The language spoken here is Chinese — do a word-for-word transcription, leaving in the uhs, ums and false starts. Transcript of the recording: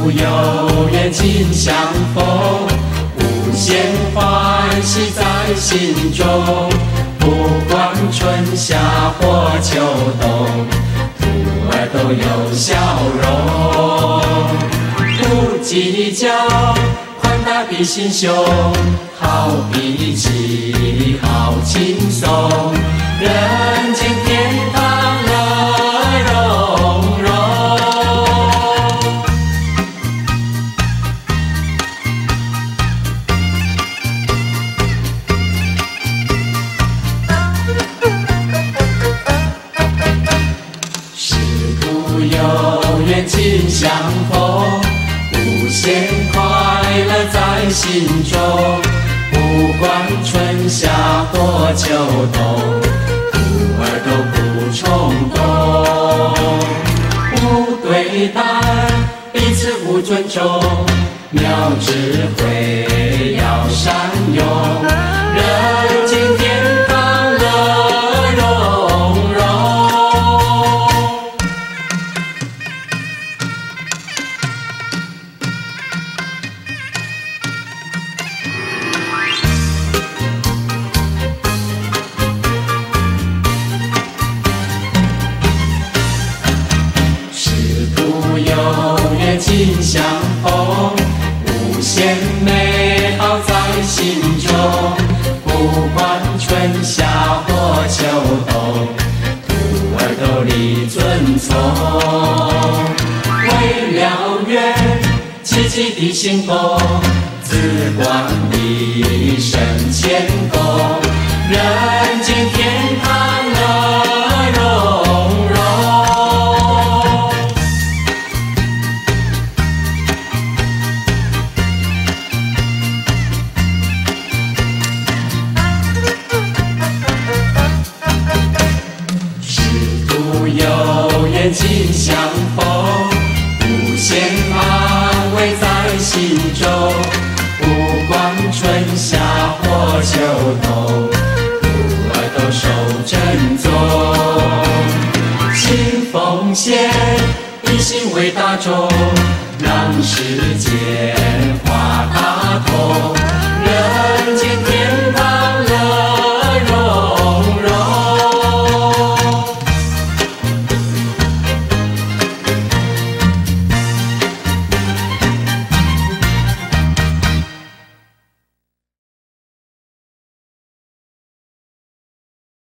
福有缘尽相逢，无限欢喜在心中。不管春夏或秋冬，徒儿都有笑容。不计较宽大的心胸，好脾气，好轻松，人间天堂乐融融。师徒有缘尽相逢，无限快乐在心中。不管春夏或秋冬，徒儿都不冲动。无对待，彼此无尊重，妙智慧要善用，人间天堂乐融融。尽相逢，无限美好在心中。不管春夏或秋冬，徒儿都力遵从。为了缘，积极的行动，自管理生前功，人间天堂乐融融。有缘尽相逢，无限安慰在心中。不管春夏或秋冬，徒儿都守正宗。尽奉献，一心为大众，让世间化大同，人间天堂。